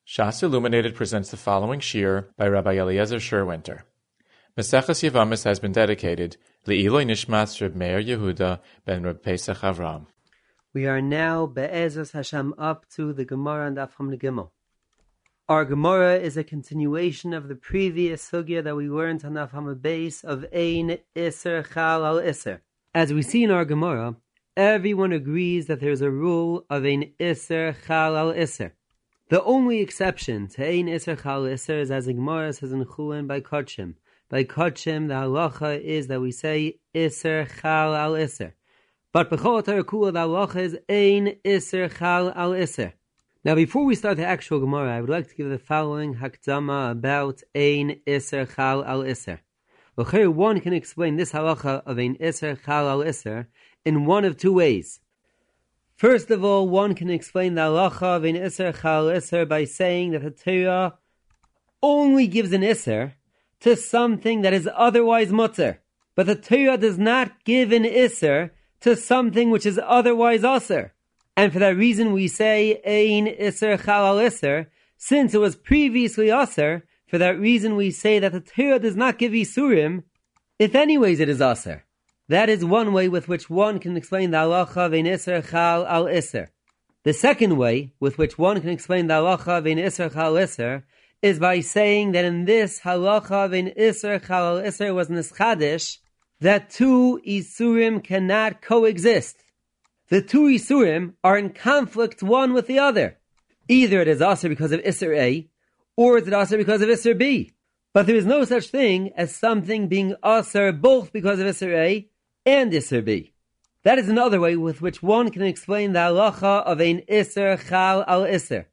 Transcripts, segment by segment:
Shas Illuminated presents the following shir by Rabbi Eliezer Sherwinter. Maseches Yevamis has been dedicated Le'iloi Nishmas Reb Meir Yehuda ben Reb Pesach Avram. We are now Be'ezras Hashem up to the Gemara and Daf Hamna Gimel. Our Gemara is a continuation of the previous sugya that we learned on Daf Hamna Beis of Ein Iser Chal Al Iser. As we see in our Gemara, everyone agrees that there is a rule of Ein Iser Chal Al Iser. The only exception to Ein Iser Chal Al Iser is as the Gemara says in Chulin by Kodshim. By Kodshim, the halacha is that we say Iser Chal Al Iser. But B'chol Tarakula, the halacha is Ein Iser Chal Al Iser. Now, before we start the actual Gemara, I would like to give the following hakdama about Ein Iser Chal Al Iser. Well, one can explain this halacha of Ein Iser Chal Al Iser in one of two ways. First of all, one can explain the halacha of Ein Iser Chal Al Iser by saying that the Torah only gives an Iser to something that is otherwise mutter, but the Torah does not give an Iser to something which is otherwise aser. And for that reason we say Ein Iser Chal Al Iser, since it was previously aser. For that reason we say that the Torah does not give Isurim, if anyways it is aser. That is one way with which one can explain the halacha of Ein Iser Chal Al Iser. The second way with which one can explain the halacha of Ein Iser Chal Al Iser is by saying that in this halacha of Ein Iser Chal Al Iser was nischadish, that two Isurim cannot coexist. The two Isurim are in conflict one with the other. Either it is aser because of Iser A, or is it aser because of Iser B. But there is no such thing as something being aser both because of Iser A and Iser B. That is another way with which one can explain the halacha of Ein Iser Chal Al Iser.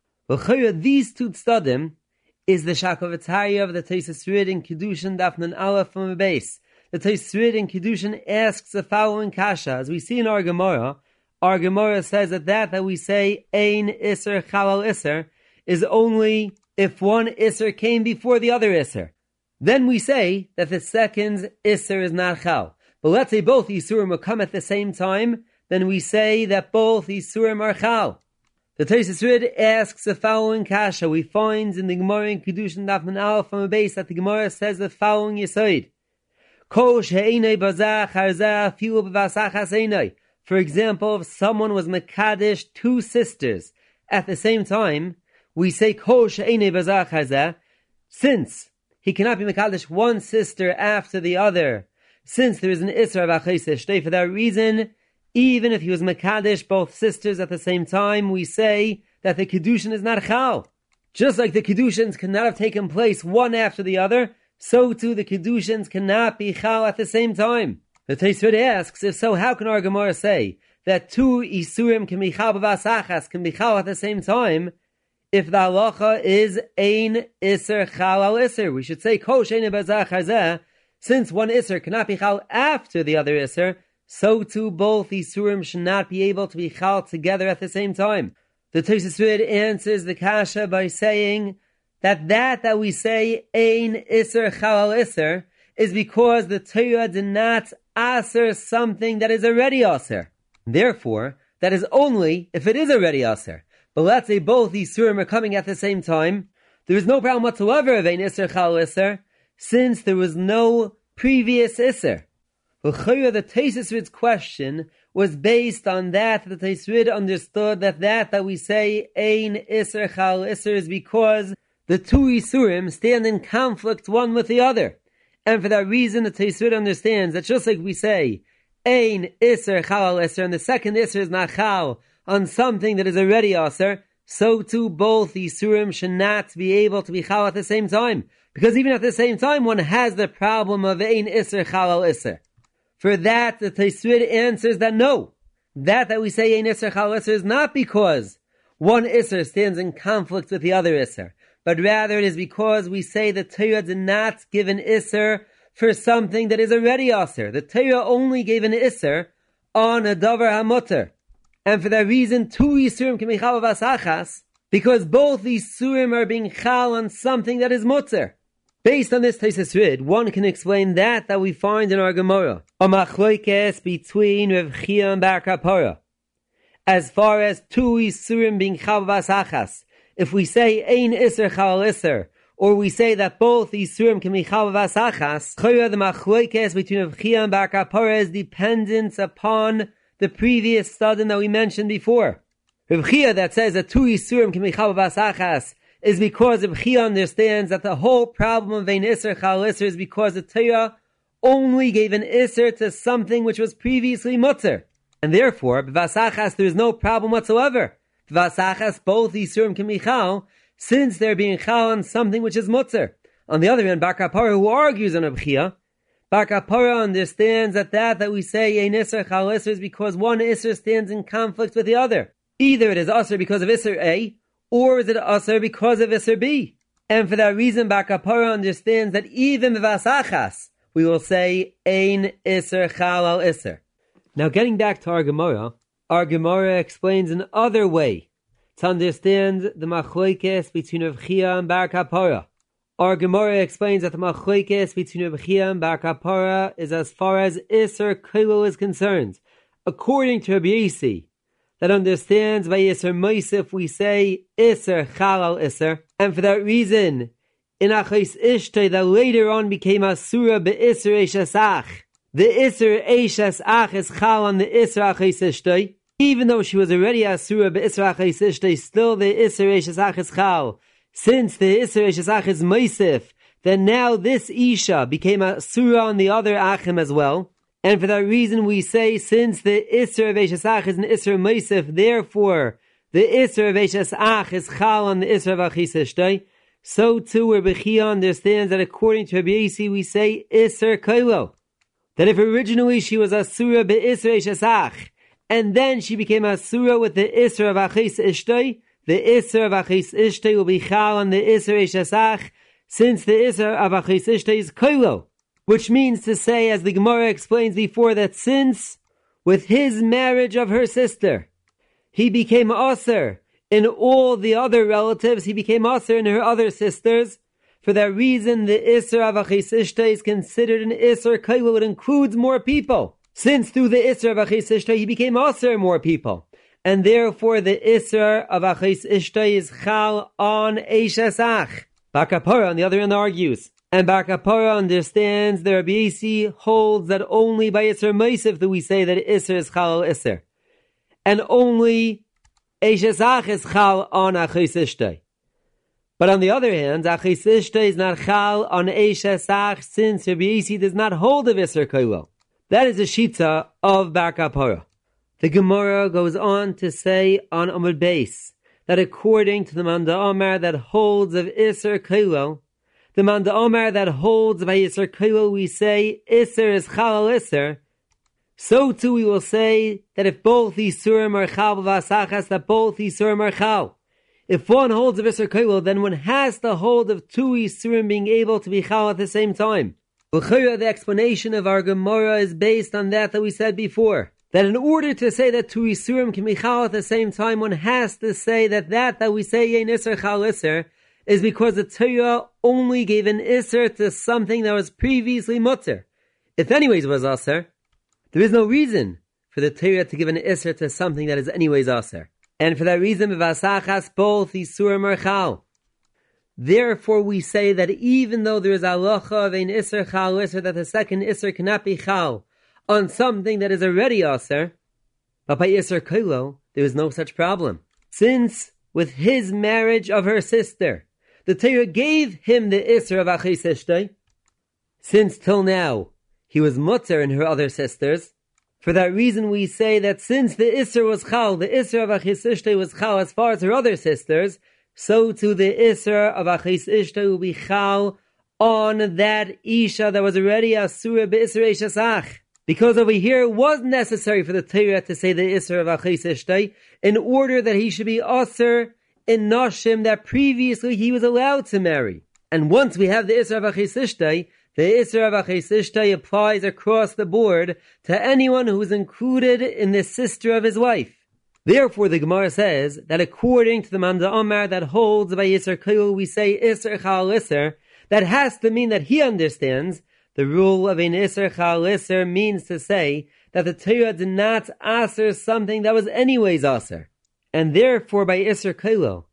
These two tzadim is the Shakavatari of the Tosfos Rid in Kedushin Daf Nun Aleph from the base. The Tosfos Rid in Kedushin asks the following kasha. As we see in our Gemara says that we say Ein Iser Chal Al Iser is only if one Iser came before the other Iser. Then we say that the second Iser is not Chal. But let's say both Isurim will come at the same time, then we say that both Isurim are Chal. The Tosfos Rid asks the following kasha. We find in the Gemara in Kedushin Daf Nun Aleph from a base that the Gemara says the following Yesod. For example, if someone was Mekadesh two sisters at the same time, we say since he cannot be Mekadesh one sister after the other, since there is an Isra of Achayse. For that reason, even if he was Mekadesh both sisters at the same time, we say that the Kedushin is not Chal. Just like the Kedushins cannot have taken place one after the other, so too the Kedushins cannot be Chal at the same time. The Tosfos Rid asks, if so, how can our Gemara say that two Isurim can be Chal b'vasachas, can be Chal at the same time, if the halacha is Ein Iser Chal Al Iser? We should say, Kol she'ein b'zeh chazeh, since one Iser cannot be Chal after the other Iser, so too both Isurim should not be able to be Chal together at the same time. The Tosfos Rid answers the kasha by saying that we say Ein Iser Chal Al Iser is because the Torah did not aser something that is already aser. Therefore, that is only if it is already aser. But let's say both Isurim are coming at the same time, there is no problem whatsoever of Ein Iser Chal Al Iser, since there was no previous Iser. The Tosfos Rid's question was based on that the Tosfos Rid understood that we say Ein Iser Chal Al Iser is because the two Isurim stand in conflict one with the other. And for that reason, the Tosfos Rid understands that just like we say Ein Iser Chal Al Iser, and the second Iser is not Chal on something that is already Aser, so too both Isurim should not be able to be Chal at the same time. Because even at the same time, one has the problem of Ein Iser Chal Al Iser. For that, the Tosfos Rid answers that no, that we say Ein Iser Chal Al Iser is not because one Iser stands in conflict with the other Iser, but rather it is because we say the Torah did not give an Iser for something that is already Aser. The Torah only gave an Iser on a Davar HaMutter. And for that reason, two Isurim can be Chal b'vasachas, because both Isurim are being Chal on something that is Mutter. Based on this Tosfos Rid, one can explain that we find in our Gemara. A machlokes between Rav Chia and Bar Kapara. As far as two Isurim being Chal b'vasachas, if we say Ein Isser Chal Isser, or we say that both Isurim can be Chal V'asachas, Chayra the Machloikes between Rav Chia and Bar Kapara is dependent upon the previous student that we mentioned before. Rav Chia that says that two Isurim can be Chal V'asachas is because Rav Chia understands that the whole problem of Ein Isser Chal Isser is because the Torah only gave an Isser to something which was previously Mutter. And therefore, B'vasachas there is no problem whatsoever. B'vasachas both Isurim can be Chal, since they're being Chal on something which is Mutter. On the other hand, Bar Kapara, who argues on Rav Chia, Bar Kapara understands that we say Ein Isser Chal Isser is because one Isser stands in conflict with the other. Either it is Isser because of Isser A, or is it Isser because of Isser B? And for that reason, Bar Kapara understands that even B'vasachas, we will say Ein Isser Chal Al Isser. Now getting back to our Gemara explains another way to understand the Machloikes between Rav Chia and Bar Kapara. Our Gemara explains that the Machloikes between Rav Chia and Bar Kapara is as far as Isser Koilo is concerned. According to Rabbi Yossi, that understands by Isser Moisef we say Isser Chal Al Isser, and for that reason, in Achos Ishtay that later on became Asura Be'Isser Eishes Ach, the Isser Eishes Ach is Chal on the Isser Achos Ishtay. Even though she was already Asura Be'Isser Achos Ishtay, still the Isser Eishes Ach is Chal. Since the Isser Eishes Ach is Moisef, then now this Isha became Asura on the other Achim as well. And for that reason we say, since the Isser of Eishes Ach is an Isser Moisef, therefore the Isser of Eishes Ach is Chal on the Isser of Achos Ishtay. So too Rabbi Chia understands that according to Rabbi Yossi we say Isser Koilo. That if originally she was Asura Be'Isser Eishes Ach, and then she became Asura with the Isser of Achos Ishtay, the Isser of Achos Ishtay will be Chal on the Isser Eishes Ach, since the Isser of Achos Ishtay is Koilo. Which means to say, as the Gemara explains before, that since with his marriage of her sister, he became Aser in all the other relatives, he became Aser in her other sisters. For that reason, the Isser of Achos Ishtay is considered an Isser Koilo. It includes more people. Since through the Isser of Achos Ishtay, he became Aser more people. And therefore, the Isser of Achos Ishtay is Chal on Eishes Ach. Bar Kapara, on the other hand, argues. And Bar Kapara understands that Rabbi Yossi holds that only by Isser Moisef do we say that Isser is Chal Isser. And only Eishes Ach is Chal on Achos Ishtay. But on the other hand, Achos Ishtay is not Chal on Eishes Ach, since Rabbi Yossi does not hold of Isser Koilo. That is the Shita of Bar Kapara. The Gemara goes on to say on Amud Beis that according to the Manda Omar that holds of Isser Koilo, the Manda Omar that holds by Isser Koilo we say Isser is Chal Isser. So too we will say that if both Isurim are Chal V'asachas, that both Isurim are Chal. If one holds of Isser Koilo, then one has to hold of two Isurim being able to be Chal at the same time. The explanation of our Gemara is based on that we said before. That in order to say that two Isurim can be Chal at the same time, one has to say that we say Ein Isser Chal Isser is because the Torah only gave an Isser to something that was previously Mutter. If anyways was Aser, there is no reason for the Torah to give an Isser to something that is anyways Aser. And for that reason, B'vasachas both Isurim are Chal. Therefore we say that even though there is halacha of Ein Isser Chal Isser, that the second Isser cannot be Chal on something that is already Aser, but by Isser Koilo, there is no such problem. Since with his marriage of her sister, the Torah gave him the Isser of Achos Ishtay, since till now he was Mutter in her other sisters. For that reason we say that since the Isser was Chal, the Isser of Achos Ishtay was Chal as far as her other sisters, so too the Isser of Achos Ishtay will be Chal on that Isha that was already Asura Be'Isser Eishes Ach. Because over here it was necessary for the Torah to say the Isser of Achos Ishtay in order that he should be Aser in Nashim that previously he was allowed to marry. And once we have the Isser of Achos Ishtay, the Isser of Achos Ishtay applies across the board to anyone who is included in the sister of his wife. Therefore the Gemara says that according to the Manda Omar that holds by Isser Koil we say Isser Chal Isser, that has to mean that he understands the rule of an Isser Chal Isser means to say that the Torah did not aser something that was anyways aser. And therefore by Isser Koilo,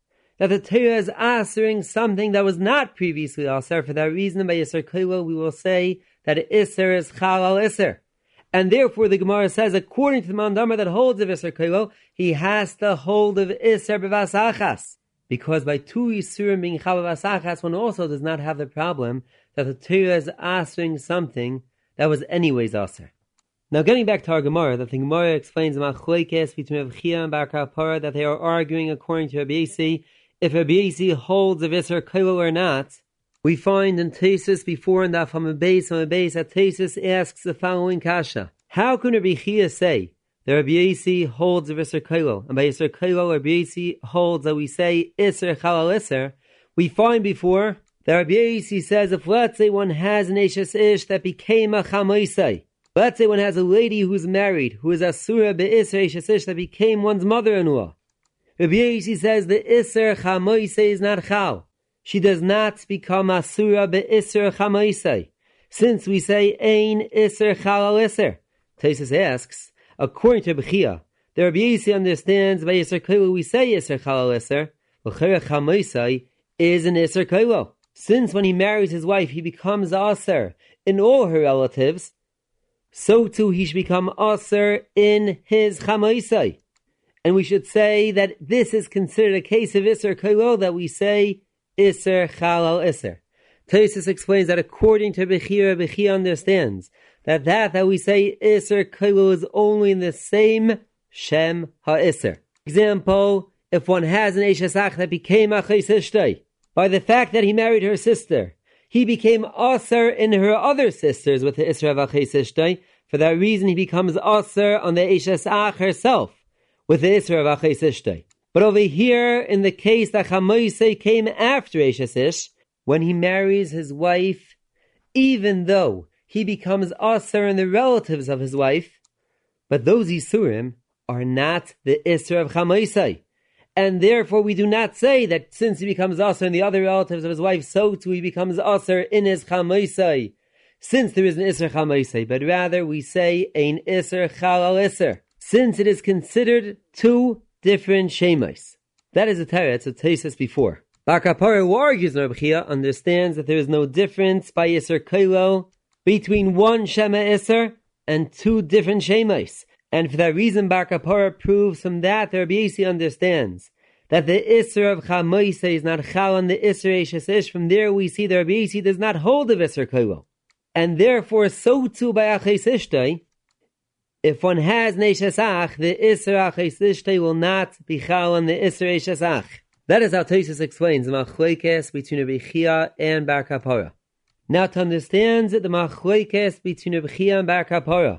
that the Torah is answering something that was not previously Aser. For that reason, by Yisr Koilo, we will say that Isser is Chal al Isser. And therefore, the Gemara says, according to the Mandamar that holds of Isser Koilo, he has to hold of Isser B'vas Achas. Because by two Yisurim being Chal B'vas Achas, one also does not have the problem that the Torah is answering something that was anyways Aser. Now, getting back to our Gemara, that the Gemara explains Machlokes between Rav Chia and Bar Kapara, that they are arguing according to Rabbi Yossi, if Rabbi Yossi holds of Isser Koilo or not. We find in Tesis before in the Afam Beis that Tesis asks the following kasha: how can Rabbi Chia say that Rabbi Yossi holds of Isser Koilo, and by Isser Koilo Rabbi Yossi holds that we say Isser Chal al Isser? We find before that Rabbi Yossi says if let's say one has an Eshes Ish that became a Chamoisai, let's say one has a lady who's married, who is Asura Be'Isser Eshes Ish that became one's mother-in-law. Rabbi Yossi says the Isser Chamoisai is not Chal. She does not become Asura Be'Isser Chamoisai, since we say Ein Isser Chal al Isser. Tesis asks, according to Rabbi Chia, the Rabbi Yossi understands by Isser Koilo we say Isser Chal al Isser, L'chera Chamoisai is an Isser Koilo. Since when he marries his wife he becomes Aser in all her relatives, so too he should become Aser in his Chamoisai. And we should say that this is considered a case of Isser Koilo, that we say Isser Chal al Isser. Tesis explains that according to Rabbi Chia understands that we say Isser Koilo is only in the same Shem HaIsser. Example, if one has an Eshes Ach that became Achos Ishtay, by the fact that he married her sister, he became Aser in her other sisters with the Isser of Achos Ishtay. For that reason he becomes Aser on the Eshes Ach herself with the Isser of Achos Ishtay. But over here, in the case that Chamoisei came after Eshes Ish, when he marries his wife, even though he becomes Aser in the relatives of his wife, but those Yisurim are not the Isser of Chamoisei. And therefore we do not say that since he becomes Aser in the other relatives of his wife, so too he becomes Aser in his Chamoisei, since there is an Isser Chamoisei, but rather we say Ein Isser Chal al Isser, since it is considered two different Shemais. That is a teretz of Tesis before. Bar Kapara, who argues Rabbi Chia, understands that there is no difference by Isser Koilo between one Shema Isser and two different Shemais. And for that reason, Bar Kapara proves from that Rabbi Yossi understands that the Isser of Chamoisei is not Chal on the Isser Eshes Ish. From there we see that Rabbi Yossi does not hold of Isser Koilo. And therefore, so too by Achos Ishtay, if one has Neshes Ach, the Isser Achos Ishtay will not be Chal on the Isser Eshes Ach. That is how Tesis explains the Machlokes between Rabbi Chia and Bar Kapara. Now to understand the Machlokes between Rabbi Chia and Bar Kapara,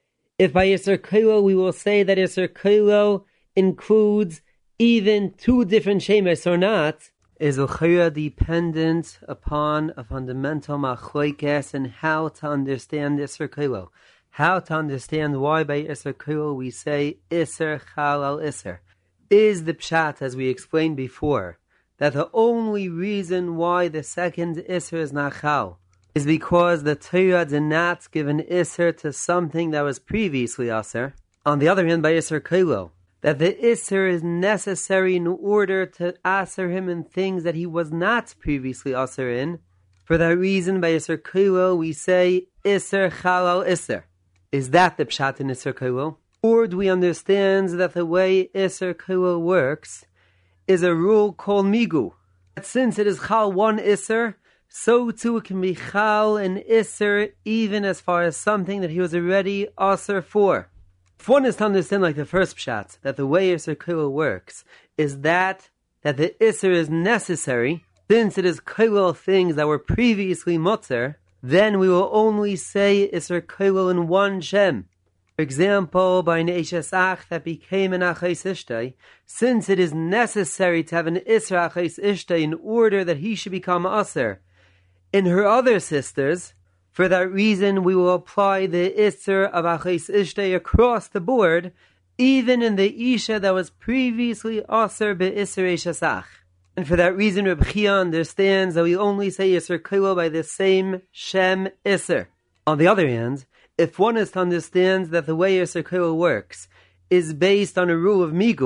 if by Isser Koilo we will say that Isser Koilo includes even two different Shemes or not, is L'chera dependent upon a fundamental Machlokes and how to understand Isser Koilo. How to understand why by Isser Koilo we say Isser Chal al Isser. Is the pshat, as we explained before, that the only reason why the second Isser is not Chal is because the Torah did not give an Isser to something that was previously Aser. On the other hand, by Isser Koilo, that the Isser is necessary in order to Aser him in things that he was not previously Aser in. For that reason, by Isser Koilo, we say Isser Chal al Isser. Is that the pshat in Isser Koilo? Or do we understand that the way Isser Koilo works is a rule called Migu? That since it is Chal one Isser, so too it can be Chal an Isser even as far as something that he was already Aser for. If one is to understand like the first pshat, that the way Isser Koilo works is that the Isser is necessary, since it is Koilo things that were previously Mutzer, then we will only say Isser Koilo in one Shem. For example, by an Eshes Ach that became an Achos Ishtay, since it is necessary to have an Isser Achos Ishtay in order that he should become Aser in her other sisters, for that reason we will apply the Isser of Achos Ishtay across the board, even in the Isha that was previously Aser be'Isser Eshes Ach. And for that reason Rabbi Chia understands that we only say Isser Koilo by the same Shem Isser. On the other hand, if one is to understand that the way Isser Koilo works is based on a rule of Migu,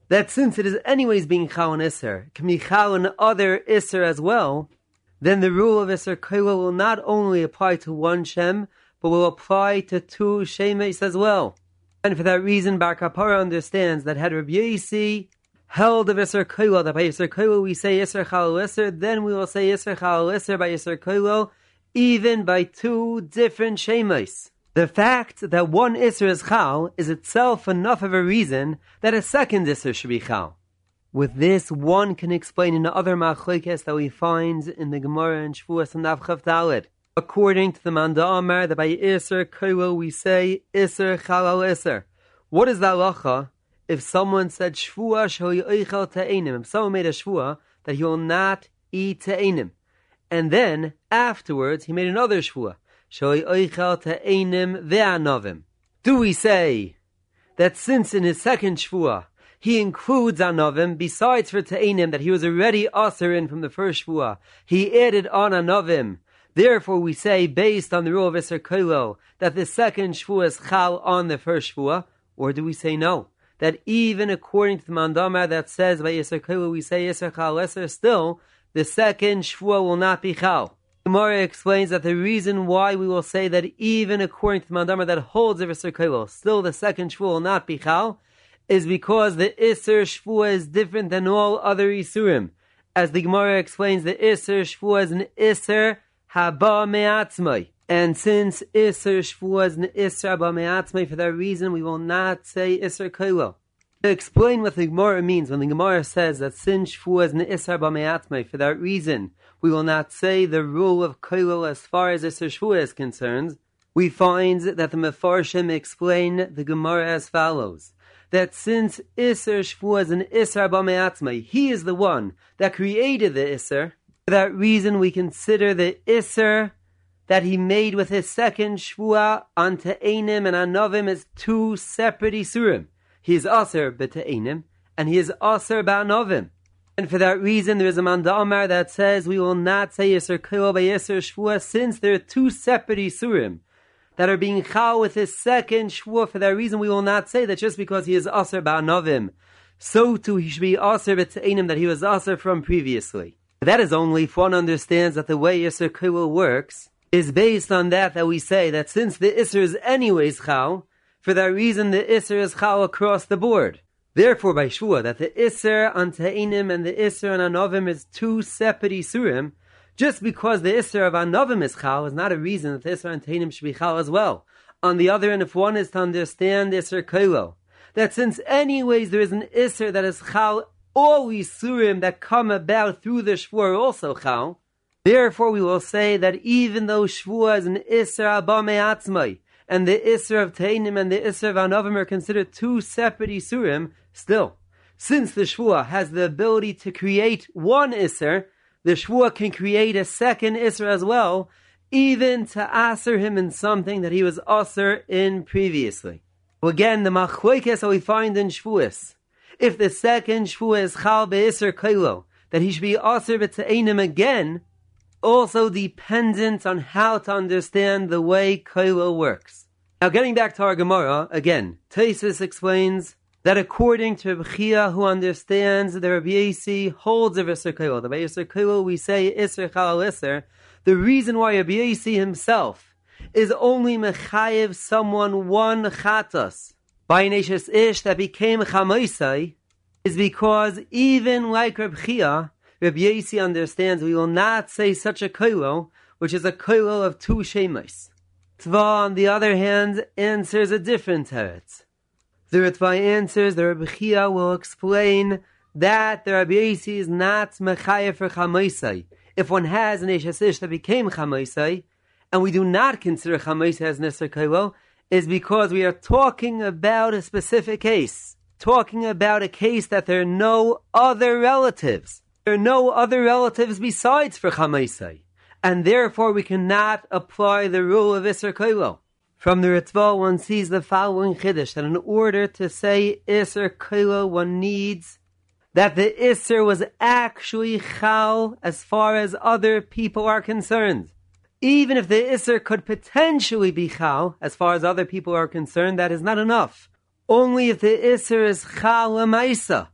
that since it is anyways being chal on Isser, it can be chal on other Isser as well, then the rule of Isser Koila will not only apply to one Shem, but will apply to two Shemes as well. And for that reason, Bar Kapara understands that had Rabbi Yosi held of Isser Koila, that by Isser Koila we say Isser Chal Isser, then we will say Isser Chal Isser by Isser Koila, even by two different Shemes. The fact that one Isser is Chal is itself enough of a reason that a second Isser should be Chal. With this, one can explain in the other machlokes that we find in the Gemara and Shvuas and Daf Chav Daled. According to the Manda Amar, that by Isser Koilo we say Isser Chalal Isser. What is the halacha if someone said Shvua sheli oichel te'enim? If someone made a Shvua that he will not eat te'enim, and then afterwards he made another Shvua sheli oichel te'enim ve'anovim. Do we say that since in his second Shvua he includes anovim, besides for te'enim that he was already aser in from the first Shvua, he added on anovim? Therefore, we say, based on the rule of Isser Koilo, that the second Shvua is chal on the first Shvua? Or do we say no? That even according to the Mandama that says by Isser Koilo, we say Isser Chal Isser, still, the second Shvua will not be chal. Gemara explains that the reason why we will say that even according to the Mandama that holds of Isser Koilo, still the second Shvua will not be chal, is because the Isser Shvua is different than all other Isurim. As the Gemara explains, the Isser Shvua is an Isser Haba Me'atzmai. And since Isser Shvua is an Isser Haba Me'atzmai, for that reason we will not say Isser Koilo. To explain what the Gemara means, when the Gemara says that since Shvua is an Isser Haba Me'atzmai, for that reason we will not say the rule of Koilo as far as Isser Shvua is concerned, we find that the Mefarshim explain the Gemara as follows. That since Isser Shvua is an Isser Haba Me'atzmai, he is the one that created the Isser. For that reason, we consider the Isser that he made with his second Shvua on Te'enim and Anovim as two separate Isurim. He is Aser b'Te'enim and he is Aser b'Anovim. And for that reason, there is a Manda Amar that says we will not say Isser Koilo by Isser Shvua since there are two separate Isurim that are being chal with his second Shvua. For that reason, we will not say that just because he is Aser b'Anovim, so too he should be Aser b'Te'enim that he was Aser from previously. That is only if one understands that the way Isser Koilo works is based on that we say that since the Isser is anyways chal, for that reason the Isser is chal across the board. Therefore, by Shvua, that the Isser on Te'enim and the Isser on Anovim is two separate Isurim, just because the Isser of Anovim is chal is not a reason that the Isser on Te'enim should be chal as well. On the other hand, if one is to understand Isser Koilo, that since anyways there is an Isser that is chal, all Isurim that come about through the Shvua are also chal. Therefore, we will say that even though Shvua is an Isser Haba Me'atzmai, and the Isser of Te'enim and the Isser of Anovim are considered two separate Isurim, still, since the Shvua has the ability to create one Isser, the Shvua can create a second Isser as well, even to aser him in something that he was aser in previously. Well, again, the machlokes that we find in Shvuas, if the second Shvua is chal be'Isser Koilo, that he should be aser b'Te'enim again, also dependent on how to understand the way Koilo works. Now, getting back to our Gemara, again, Tosfos explains that according to Reb Chia, who understands that Rabbi Yosi holds of Isser Koilo, that by Isser Koilo we say Isser Chal Isser, the reason why Rabbi Yosi himself is only mechayev someone one chatas by an Eshes Ish that became Chamoisai is because even like Reb Chia, Rabbi Yosi understands we will not say such a koilo, which is a koilo of two shemes. Tva, on the other hand, answers a different teretz. The Ritva answers the Rabbi Chia will explain that the Rabbi Yosi is not mechayev for chamoisai. If one has an Eshes Ish that became chamoisai, and we do not consider chamoisai as Nisr koilo, is because we are talking about a specific case. Talking about a case that there are no other relatives. There are no other relatives besides for Chamaisai, and therefore we cannot apply the rule of Isser Koilo. From the Ritva, one sees the following chiddush, that in order to say Isser Koilo, one needs that the Isser was actually chal as far as other people are concerned. Even if the Isser could potentially be chal as far as other people are concerned, that is not enough. Only if the Isser is chal l'maisa,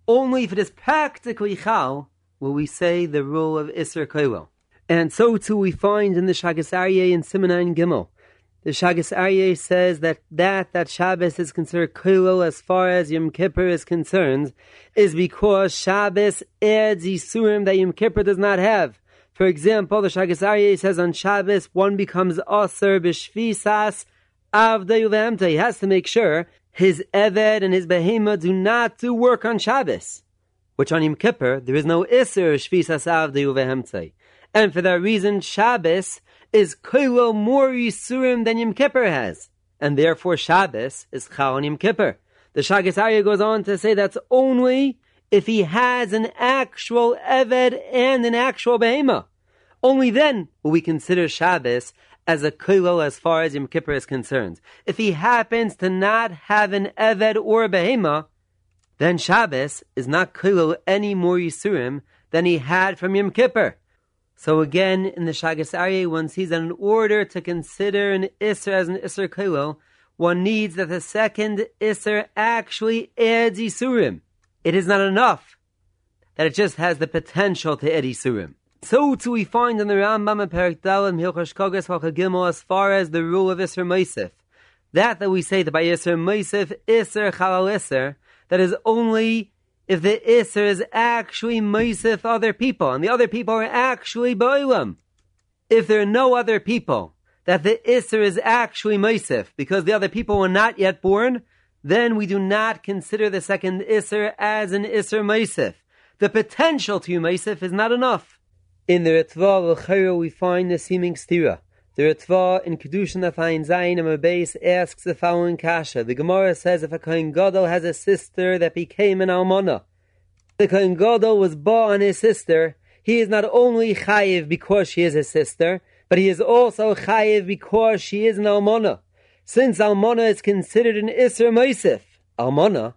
only if it is practically chal will we say the rule of Isser Koilo. And so too we find in the Shagas Aryeh in Siman Gimel. The Shagas Aryeh says that Shabbos is considered Koilo as far as Yom Kippur is concerned is because Shabbos adds Yisurim that Yom Kippur does not have. For example, the Shagas Aryeh says on Shabbos one becomes Aser B'Shvisas Avdei Uve'emtei. He has to make sure his Eved and his Behema do not do work on Shabbos, which on Yom Kippur there is no Isser Shvisas Avdei Uve'emtei. And for that reason, Shabbos is Koilo more Yisurim than Yom Kippur has. And therefore Shabbos is Chal on Yom Kippur. The Shagas Aryeh goes on to say that's only if he has an actual Eved and an actual Behema. Only then will we consider Shabbos as a Koilo as far as Yom Kippur is concerned. If he happens to not have an Eved or a Behema, then Shabbos is not Koilo any more Yisurim than he had from Yom Kippur. So again, in the Shagas Aryeh, one sees that in order to consider an Isser as an Isser Koilo, one needs that the second Isser actually adds Yisurim. It is not enough that it just has the potential to add Yisurim. So too we find in the Rambam and Perek Dal and Hilchos Kogas Halcha Gimel as far as the rule of Isser Meisef. That we say that by Isser Meisef, Isser Chalal Isser, that is only if the Isser is actually Meisef other people, and the other people are actually Ba'olam. If there are no other people, that the Isser is actually Meisef, because the other people were not yet born, then we do not consider the second Isser as an Isser Meisef. The potential to Meisef is not enough. In the Ritva L'Chayra we find the seeming stira. The Ritva in Kedushin Afayin Zayin and Mabes asks the following kasha. The Gemara says if a Kohen Gadol has a sister that became an almana, the Kohen Gadol was ba on his sister, he is not only chayiv because she is his sister, but he is also chayiv because she is an almana. Since almana is considered an Isser Meisef, almana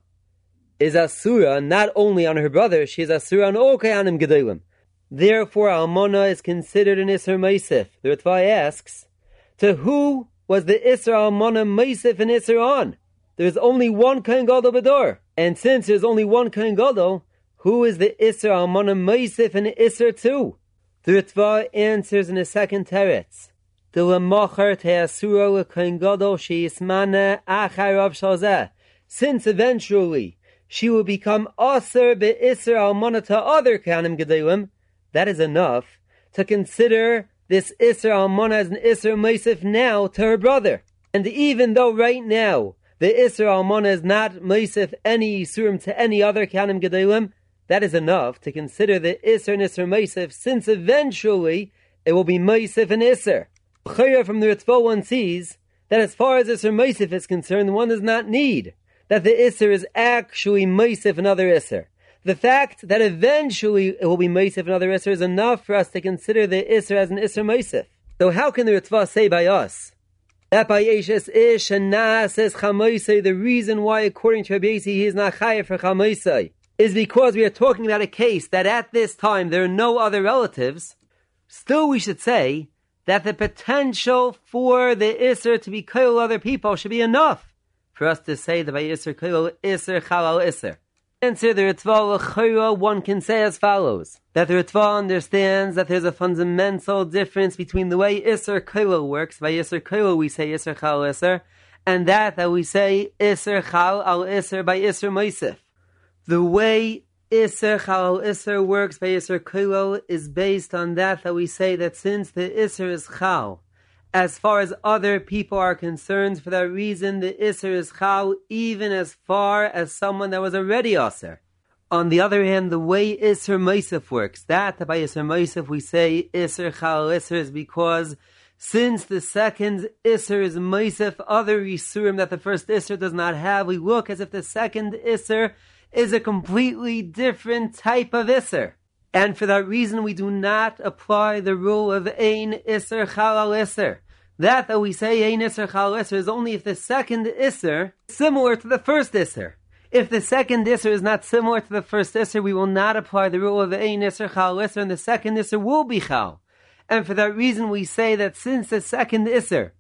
is asura not only on her brother, she is asura on all Kohanim Gedolim. Therefore, almana is considered an Isser Meisef. The Ritva asks, to who was the Isser almana Meisef and Isser on? There is only one Kohen Gadol B'dor. And since there is only one Kohen Gadol, who is the Isser almana Meisef and Isser to? The Ritva answers in the second teretz. The L'machar te'asura l'Kohen Gadol she'yismana achar Rav Shalzeh. Since eventually she will become Aser be'Isser almana to other Kohanim Gedolim, that is enough to consider this Isser Almana as an Isser Meisef now to her brother. And even though right now the Isser Almana is not Meisef any Yisurim to any other Kohanim Gedolim, that is enough to consider the Isser and Isser Meisef, since eventually it will be Meisef and Isser. From the Ritva one sees that as far as Isser Meisef is concerned, one does not need that the Isser is actually Meisef another Isser. The fact that eventually it will be Meisef and other Isser is enough for us to consider the Isser as an Isser Meisef. So how can the Ritva say by us that by Eshes Ish and Naases Chamoisei, the reason why according to Rabbi Yossi he is not chayav for Chamoisei is because we are talking about a case that at this time there are no other relatives? Still we should say that the potential for the Isser to be koil other people should be enough for us to say that by Isser koil Isser Chalal Isser. Answer the Ritva L'Chayra, one can say as follows, that the Ritva understands that there's a fundamental difference between the way Isser Koilo works. By Isser Koilo we say Isser Chal Isser, and that we say Isser Chal Al Isser by Isser Meisef. The way Isser Chal Al Isser works by Isser Koilo is based on that we say that since the Isser is Chal, as far as other people are concerned, for that reason the Isser is Chal even as far as someone that was already Aser. On the other hand, the way Isser Meisef works, that by Isser Meisef we say Isser Chal Isser is because since the second Isser is Meisef other Yisurim that the first Isser does not have, we look as if the second Isser is a completely different type of Isser. And for that reason, we do not apply the rule of Ein Isser Chalal Isser. That we say Ein Isser Chalal Isser is only if the second Isser is similar to the first Isser. If the second Isser is not similar to the first Isser, we will not apply the rule of Ein Isser Chalal Isser, and the second Isser will be Chal. And for that reason, we say that since the second Isser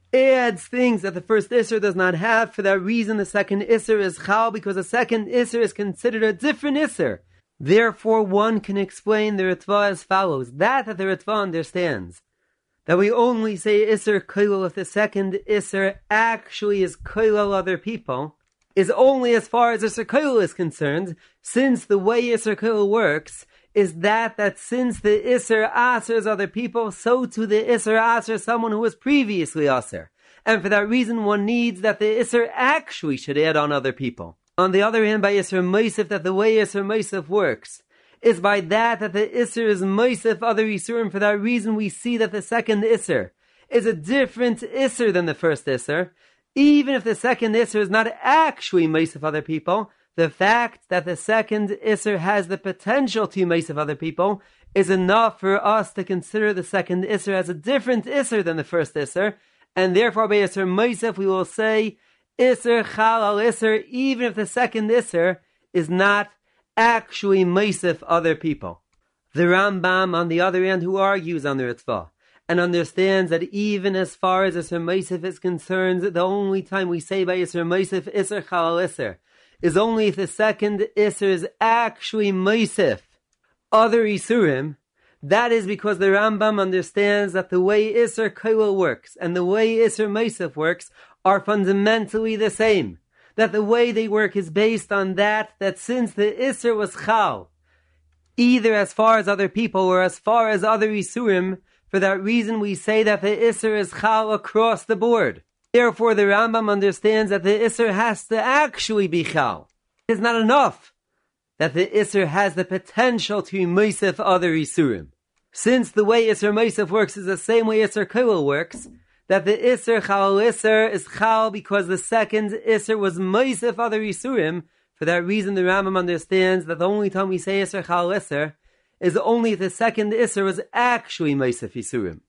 adds things that the first Isser does not have. For that reason, the second Isser is Chal, because the second Isser is considered a different Isser. Therefore, one can explain the Ritva as follows. That the Ritva understands that we only say Isser Koilel if the second Isser actually is Koilel other people, is only as far as Isser Koilel is concerned, since the way Isser Koilel works is that since the Isser Asers other people, so too the Isser Aser someone who was previously Aser. And for that reason, one needs that the Isser actually should add on other people. On the other hand, by Isser Moisef, that the way Isser Moisef works is by that the Isser is Moisef other Isurim. For that reason, we see that the second Isser is a different Isser than the first Isser. Even if the second Isser is not actually Moisef other people, the fact that the second Isser has the potential to Moisef other people is enough for us to consider the second Isser as a different Isser than the first Isser. And therefore, by Isser Moisef, we will say Isser Chal al Isser, even if the second Isser is not actually Moisef other people. The Rambam, on the other hand, who argues on the Ritva, and understands that even as far as Isser Moisef is concerned, the only time we say by Isser Moisef, Isser Chal al Isser, is only if the second Isser is actually Moisef other Isurim. That is because the Rambam understands that the way Isser Koilel works and the way Isser Moisef works are fundamentally the same. That the way they work is based on that since the Isser was Chal, either as far as other people or as far as other Isurim, for that reason we say that the Isser is Chal across the board. Therefore the Rambam understands that the Isser has to actually be Chal. It is not enough that the Isser has the potential to Moisef other Isurim. Since the way Isser Moisef works is the same way Isser Koilel works, that the Isser Chal Isser is Chal because the second Isser was Moisef other Isurim. For that reason the Rambam understands that the only time we say Isser Chal Isser is only if the second Isser was actually Moisef Isurim.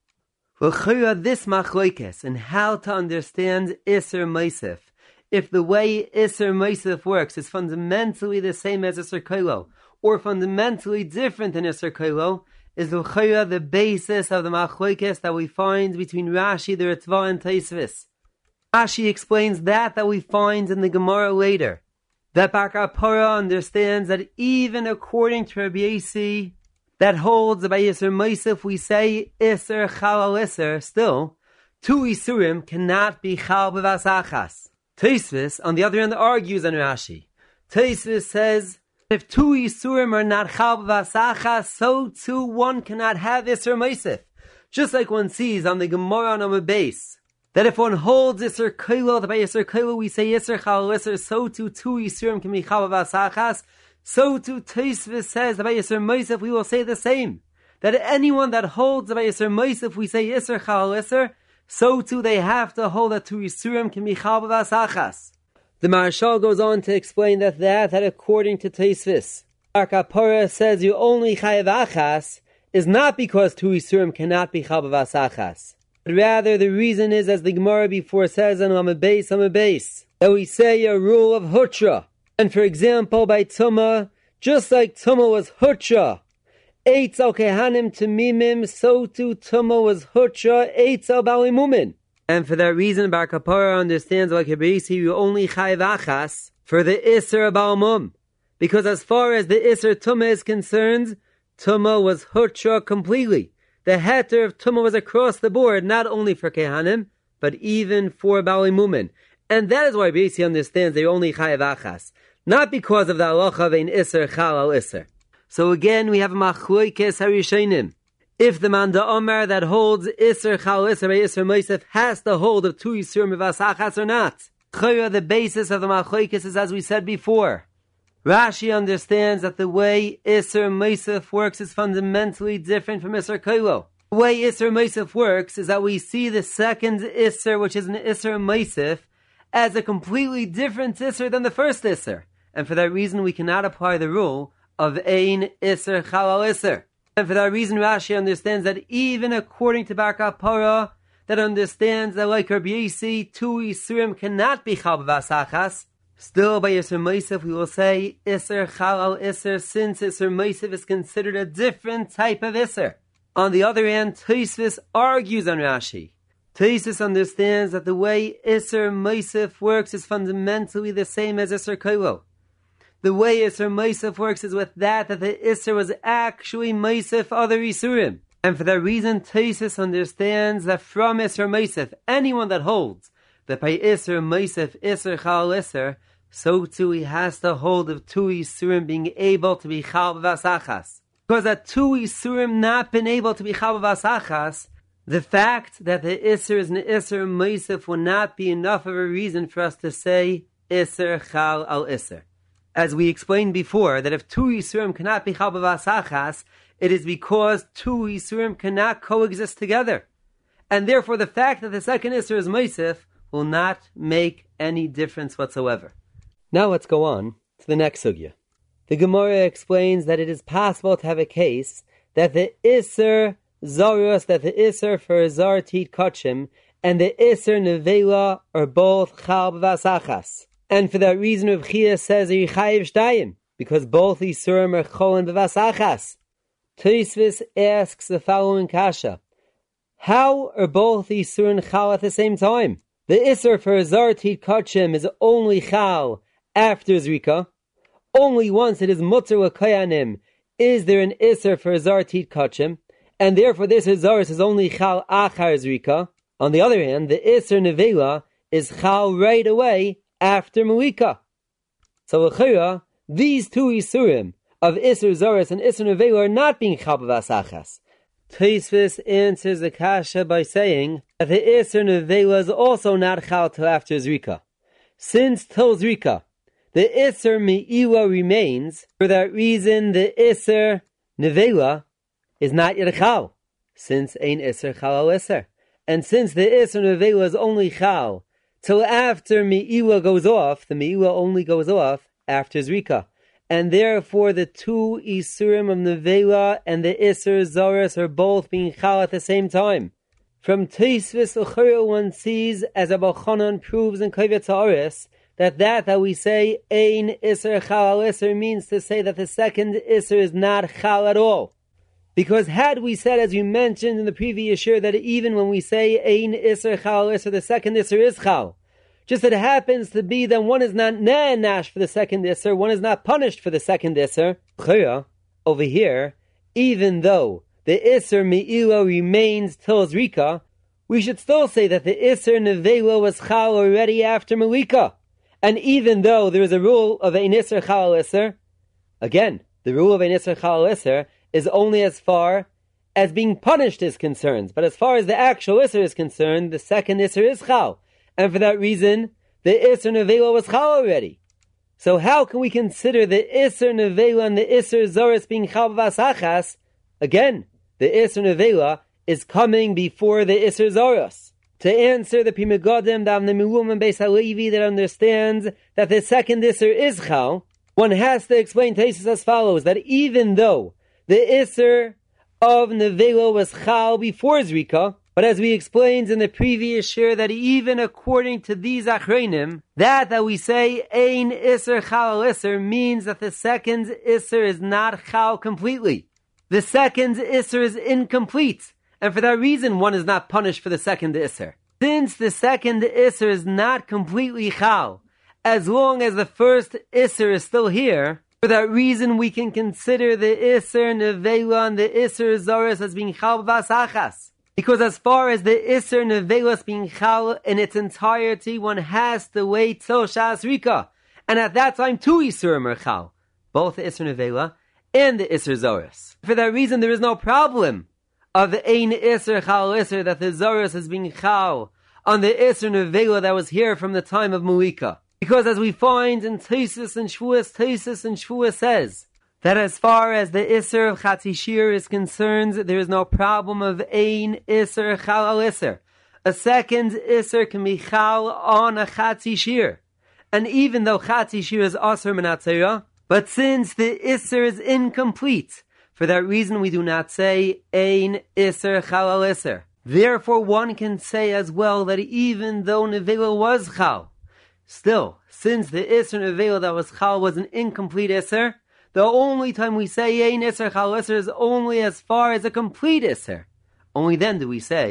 This machlokes and how to understand Isser Moisef, if the way Isser Moisef works is fundamentally the same as Isser Koilel, or fundamentally different than Isser Koilel, is the basis of the machlokes that we find between Rashi, the Ritva, and Tosfos. Rashi explains that we find in the Gemara later, that Bar Kapara understands that even according to Rabbi Yossi, that holds by Isser Moisef, we say Isser Chal al Isser, still, two Isurim cannot be Chal b'vas achas. Tosfos, on the other hand, argues on Rashi. Tosfos says, if two Isurim are not Chal b'vas achas, so too one cannot have Isser Moisef. Just like one sees on the Gemara on a base, that if one holds Isser Koilel, that by Isser Koilel we say Isser Chal Isser, so too two Isurim can be Chal b'vas achas. So too Tosfos says that by Isser Moisef we will say the same. That anyone that holds by Isser Moisef we say Isser Chal Isser, so too they have to hold that two Isurim can be Chal b'vas achas. The Marshal goes on to explain that according to Tosfos, Bar Kapara says you only chayav achas is not because two Isurim cannot be Chal b'vas achas. But rather the reason is, as the Gemara before says on a base, that we say a rule of Hutra. And for example, by Tumah, just like Tumah was Hutra, Eitz al Kehanim Tamimim, so too Tumah was Hutra, Eitz al Balimumin. And for that reason, Bar Kapara understands like Rabbi Yossi, you only chayav achas for the Isser Balmum. Because as far as the Isser Tumah is concerned, Tumah was Hutra completely. The heter of Tumah was across the board, not only for Kehanim, but even for Balimumin. And that is why Rabbi Yossi understands they only chayav achas. Not because of the halacha of ein Isser Chal al Isser. So again, we have a machlokes harishonim. If the man da'omer that holds Isser Chal Isser by Isser Moisef has the hold of two Isurim b'vas achas or not. The basis of the machlokes is as we said before. Rashi understands that the way Isser Moisef works is fundamentally different from Isser Koilel. The way Isser Moisef works is that we see the second Isser, which is an Isser Moisef, as a completely different Isser than the first Isser. And for that reason, we cannot apply the rule of ein Isser Chal al Isser. And for that reason, Rashi understands that even according to Bar Kapara, that understands that like Rabbi Yossi, two Isurim cannot be Chal b'vas achas, still by Isser Moisef we will say Isser Chal al Isser, since Isser Moisef is considered a different type of Isser. On the other hand, Tosfos argues on Rashi Tosfos understands that the way Isser Moisef works is fundamentally the same as Isser Koilo. The way Isser Moisef works is with that the Isser was actually Moisef other Isurim. And for that reason, Tosfos understands that from Isser Moisef, anyone that holds that by Isser Moisef, Isser Chal Isser, so too he has to hold of two Isurim being able to be Chal V'Asachas. Because that two Isurim not been able to be Chal V'Asachas, the fact that the Isser is an Isser Moisef will not be enough of a reason for us to say Isser Chal Al Isser. As we explained before, that if two Yisurim cannot be Chal B'Vasachas, it is because two Yisurim cannot coexist together. And therefore the fact that the second Isser is Moisef will not make any difference whatsoever. Now let's go on to the next sugya. The Gemara explains that it is possible to have a case that the Isser Zorus, that the Isser for Zar Tit Kachim, and the Isser Nevela are both Chal B'Vasachas. And for that reason, Rav Chia says, Yichayev Shtayim, because both Yisurim are Cholin B'Vasachas. Tosfos asks the following kasha. How are both Yisurim Chal at the same time? The Isser for Zar Tit Kachim is only Chal after Zrika. Only once it is Mutter L'Koyanim is there an Isser for Zar Tit Kachim, and therefore this Zaris is only Chal Achar Zrika. On the other hand, the Isser Nevela is Chal right away after Malika. So l'chira, these two Isurim of Isser Zaris and Isser Nevela are not being Chal B'Vasachas. Tosfos answers the kasha by saying that the Isser Nevela is also not Chal till after Zrika. Since till Zrika, the Isser Me'iwa remains, for that reason the Isser Nevela is not yet Chal, since Ein Isser Chal Al Isser. And since the Isser Nevela is only Chal till after Me'iwa goes off, the Me'iwa only goes off after Zrika. And therefore the two Isurim of Nevela and the Isser Zaris are both being Chal at the same time. From Tosfos l'chira one sees, as Abba Chanan proves in Kovetz Haaretz, that we say Ein Isser Chal Al Isser means to say that the second Isser is not Chal at all. Because had we said, as you mentioned in the previous year, that even when we say Ein Isser Chal Isser, the second Isser is Chal, just that it happens to be that one is not Ne'anash for the second Isser, one is not punished for the second Isser. Over here, even though the Isser Me'ila remains till Zrika, we should still say that the Isser Nevela was Chal already after Malika. And even though there is a rule of Ein Isser Chal Isser, again, the rule of Ein Isser Chal Isser is only as far as being punished is concerned. But as far as the actual Isser is concerned, the second Isser is Chal. And for that reason, the Isser Nevela was Chal already. So how can we consider the Isser Nevela and the Isser Zaris being Chal B'Vasachas? Again, the Isser Nevela is coming before the Isser Zaris. To answer the Pri Megadim, the Avnei Miluim and Beis Halevi that understands that the second Isser is Chal, one has to explain Tosfos as follows, that even though the Isser of Nevela was Chal before Zrika, but as we explained in the previous year, that even according to these Achreinim, that we say Ein Isser Chal Isser means that the second Isser is not Chal completely. The second Isser is incomplete, and for that reason one is not punished for the second Isser. Since the second Isser is not completely Chal, as long as the first Isser is still here, for that reason we can consider the Isser Nevela and the Isser Zaris as being Chal B'Vasachas. Because as far as the Isser Nevela being Chal in its entirety, one has to wait till Shas Rika. And at that time, two Isurim are Chal, both the Isser Nevela and the Isser Zaris. For that reason, there is no problem of the Ein Isser Chal Isser that the Zaris is being Chal on the Isser Nevela that was here from the time of Malika. Because as we find in Tosfos and Shvuas says that as far as the Isser of Chatzishir is concerned, there is no problem of Ein Isser Chal Al Isser. A second Isser can be Chal on a Chatzishir. And even though Chatzishir is Asr Minatzera, but since the Isser is incomplete, for that reason we do not say Ein Isser Chal Al Isser. Therefore one can say as well that even though Nevela was Chal, still, since the Isser Nevela that was Chal was an incomplete Isser, the only time we say Ein Isser Chal Isser is only as far as a complete Isser. Only then do we say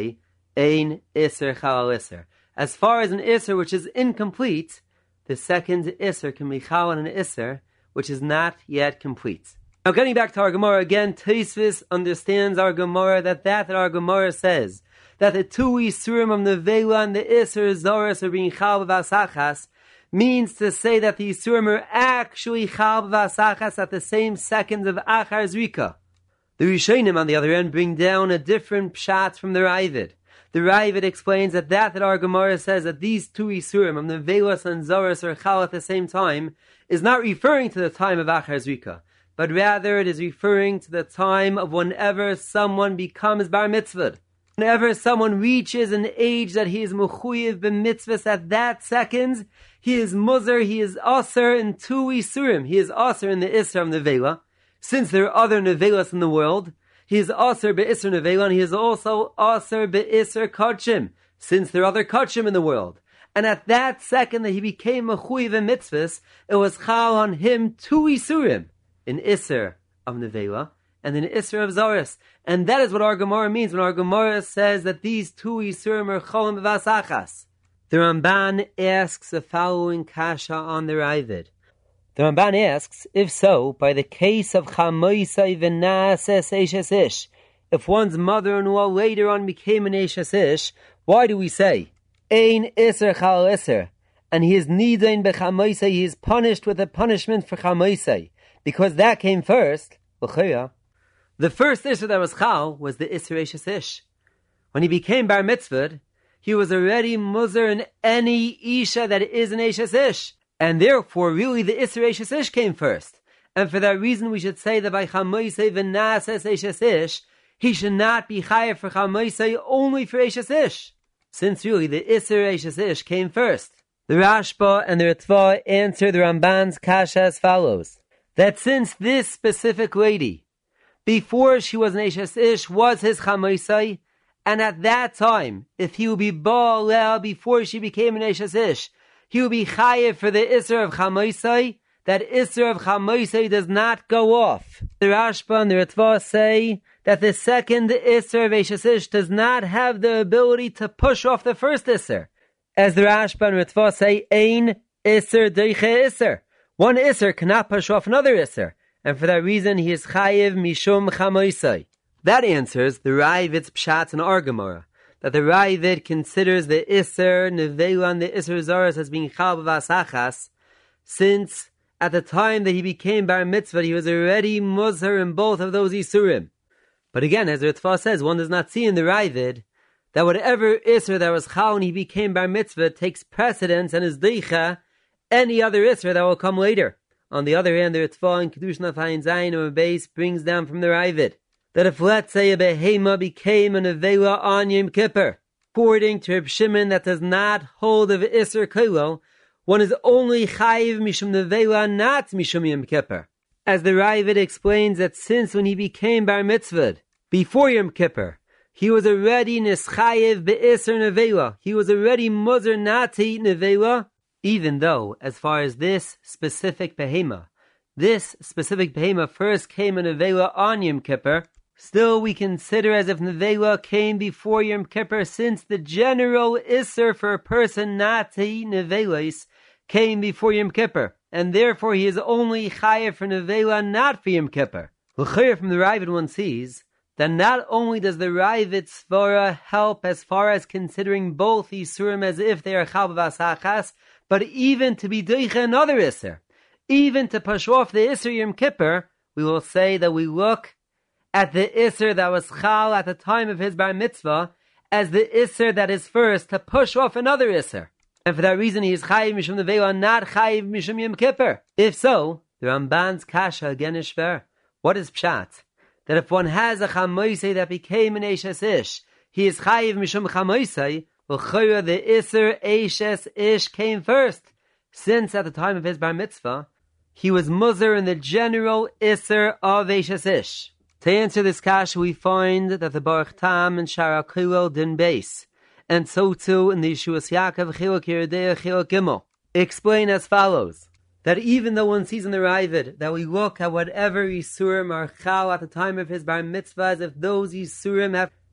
Ein Isser Chal Isser. As far as an Isser which is incomplete, the second Isser can be Chal on an Isser which is not yet complete. Now getting back to our Gemara again, Tosfos understands our Gemara that our Gemara says that the two Isurim of Nevela and the Isser Zoros are being Chal B'Vasachas means to say that the Isurim are actually Chal B'Vasachas at the same seconds of Achar Zrika. The Rishonim, on the other end, bring down a different pshat from the Ravid. The Ravid explains that our Gemara says that these two Isurim of Nevelos and Zoros are Chal at the same time is not referring to the time of Achar Zrika, but rather it is referring to the time of whenever someone becomes Bar Mitzvah. Whenever someone reaches an age that he is mechuyev b'mitzvahs at that second, he is muzar, he is aser in two isurim. He is aser in the isra of nevela, since there are other nevelas in the world. He is aser be'isr nevela, and he is also aser be'isr kachim, since there are other kachim in the world. And at that second that he became mechuyev b'mitzvahs, it was chal on him two isurim, an isr of nevela and an isra of Zoros. And that is what our Gemara means when our Gemara says that these two Isurim are Cholim B'Vasachas. The Ramban asks the following kasha on the Ravid. The Ramban asks, if so, by the case of Chamoisai V'Nases Eishes Ish, if one's mother-in-law later on became an Eishes Ish, why do we say, Ein Isser Chal Isser, and he is Nidain B'Chamoisai, he is punished with a punishment for Chamoisai, because that came first, L'chaya. The first Isser that was Chal was the Isser Eishes Ish. When he became Bar Mitzvah, he was already Muzar in any Isha that is an Eishes Ish. And therefore, really, the Isser Eishes Ish came first. And for that reason, we should say that by Chamoisei V'Nases Eishes Ish, he should not be Chayav for Chamoisei only for Eishes Ish. Since really, the Isser Eishes Ish came first. The Rashba and the Ritva answer the Ramban's kasha as follows. That since this specific lady, before she was an Eishes Ish, was his Chamoisai, and at that time, if he would be Ba'alel before she became an Eishes Ish, he would be Chayev for the Isser of Chamoisai. That Isser of Chamoisai does not go off. The Rashba and the Ritva say that the second Isser of Eishes Ish does not have the ability to push off the first Isser. As the Rashba and Ritva say, Ein Isser Deiche Isser. One Isser cannot push off another Isser. And for that reason, he is chayiv mishum chamoisai. That answers the Ravid's pshat in our Gemara, that the Ravid considers the Isser Nevela and the Isser Zoros as being chal b'vasachas, since at the time that he became Bar Mitzvah, he was already muzhar in both of those Isurim. But again, as Ritva says, one does not see in the Ravid that whatever Isser that was chal when he became Bar Mitzvah takes precedence and is deicha any other Isser that will come later. On the other hand, the Ritva in Kedushin Afayin Zayin or base brings down from the Ravid that if, let's say, a behema became a nevela on Yom Kippur, according to Reb Shimon that does not hold of Isser Kilo, one is only chayiv mishum nevela, not mishum Yom Kippur. As the Ravid explains that since when he became Bar Mitzvah, before Yom Kippur, he was already nischayiv be'Isser nevela. He was already muzar not to eat nevela, even though, as far as this specific behema first came in Nevela on Yom Kippur, still we consider as if Nevela came before Yom Kippur, since the general Isser for a person not to eat Nevelas came before Yom Kippur, and therefore he is only chayav for Nevela, not for Yom Kippur. L'chayr from the Ravid one sees that not only does the Ravid Svara help as far as considering both Isurim as if they are chal b'vasachas, but even to be doicha another Isser, even to push off the Isser Yom Kippur, we will say that we look at the Isser that was chal at the time of his Bar Mitzvah as the Isser that is first to push off another Isser. And for that reason he is chayiv mishum nevela, not chayiv mishum Yom Kippur. If so, the Ramban's kasha again is shver. What is pshat? That if one has a chamoisei that became an Eishes Ish, he is chayiv mishum chamoisei. The Isser Eishes Ish came first, since at the time of his Bar Mitzvah, he was muzar in the general Isser of Eishes Ish. To answer this kasha, we find that the Baruch Tam and Shara Chilel din base, and so too in the Yeshuas Yaakov Chiluk Yeridea Chiluk Gimel, explain as follows, that even though one sees in the Ravid that we look at whatever Yisurim are chal at the time of his Bar Mitzvah as if those Yisurim have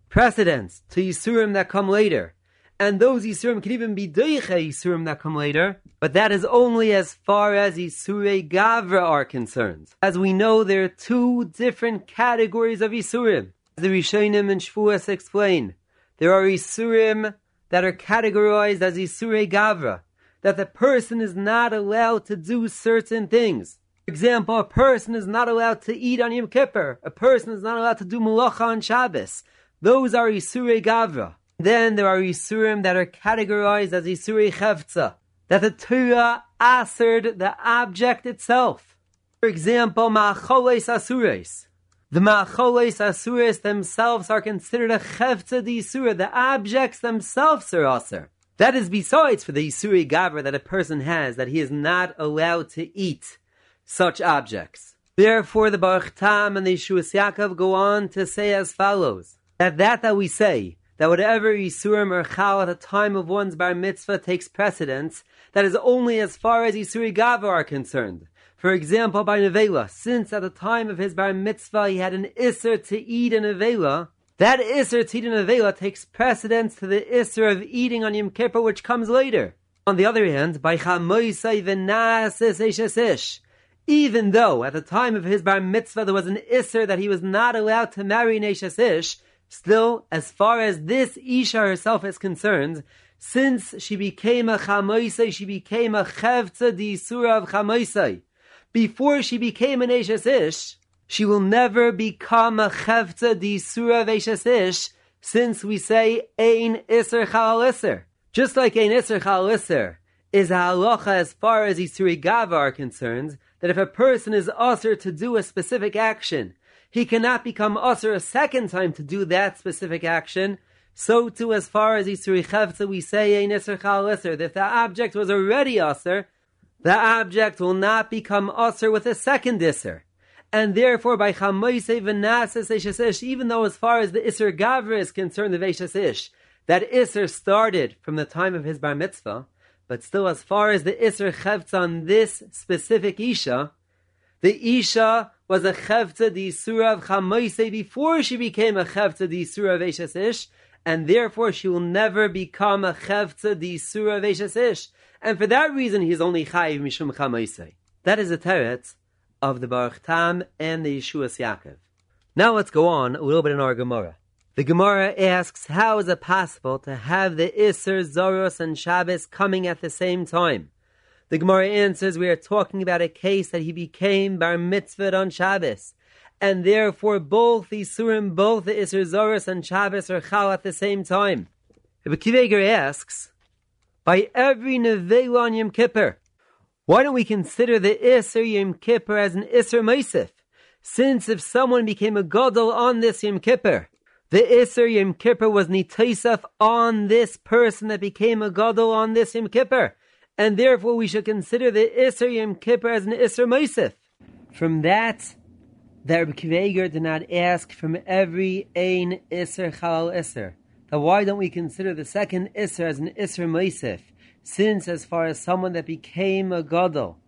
precedence to Yisurim that come later. And those Yisurim can even be Deiche Yisurim that come later, but that is only as far as Yisurei Gavra are concerned. As we know, there are two different categories of Yisurim. As the Rishonim and Shvuas explain, there are Yisurim that are categorized as Yisurei Gavra, that the person is not allowed to do certain things. For example, a person is not allowed to eat on Yom Kippur. A person is not allowed to do Malacha on Shabbos. Those are Yisurei Gavra. Then there are Yisurim that are categorized as Yisurei Chevtza, that the Torah assered the object itself. For example, Ma'acholes Asures. The Ma'acholes Asures themselves are considered a Chevtza di Yisura. The objects themselves are aser. That is besides for the Yisurei Gavra that a person has, that he is not allowed to eat such objects. Therefore, the Baruch Tam and the Yeshuas Yaakov go on to say as follows, that we say, that whatever Yisurim or Chal at the time of one's Bar Mitzvah takes precedence, that is only as far as Yisurei Gavra are concerned. For example, by Nevela, since at the time of his Bar Mitzvah he had an Isser to eat a Nevela, that Isser to eat a Nevela takes precedence to the Isser of eating on Yom Kippur, which comes later. On the other hand, by Chamoisai V'Nases Eishasish, even though at the time of his Bar Mitzvah there was an Isser that he was not allowed to marry Neishasish, still, as far as this Isha herself is concerned, since she became a Chamoisai, she became a Chevtza di Yisura of Chamoisai. Before she became an Eishes Ish, she will never become a Chevtza di Yisura of Eishes Ish, since we say Ein Isser Chalal Isser. Just like Ein Isser Chalal Isser is a halacha as far as Yisurei Gavra are concerned, that if a person is usher to do a specific action, he cannot become usher a second time to do that specific action. So too, as far as Yisurei Chevtza, we say Ein Isser Chalal Isser, that if the object was already usher, the object will not become usher with a second Isser. And therefore, by Chamoisei V'Nases Eishes Ish, even though as far as the Isser Gavra is concerned, the Eishes Ish, that Isser started from the time of his Bar Mitzvah, but still as far as the Isser Chevtza on this specific Isha, the Isha was a Chevtza di Yisura of Chamoisei before she became a Chevtza di Yisura of Eishes Ish, and therefore she will never become a Chevtza di Yisura of Eishes Ish. And for that reason he is only Chayiv Mishum Chamoisei. That is a teretz of the Baruch Tam and the Yeshuas Yaakov. Now let's go on a little bit in our Gemara. The Gemara asks, how is it possible to have the Isser, Zoros, and Shabbos coming at the same time? The Gemara answers, we are talking about a case that he became Bar Mitzvah on Shabbos, and therefore both the Isurim, both the Isser, Zoros, and Shabbos are Chal at the same time. Rabbi Kiva asks, by every Nevela on Yom Kippur, why don't we consider the Isser Yom Kippur as an Isser Meisif? Since if someone became a Gadol on this Yom Kippur, the Isser Yom Kippur was Nitaisaf on this person that became a Gadol on this Yom Kippur, and therefore we should consider the Isser Yom Kippur as an Isser Meisif. From that Rabbi Kiva did not ask from every Ein Isser Chalal Isser. Now why don't we consider the second Isser as an Isser Meisif? Since as far as someone that became a Gadol,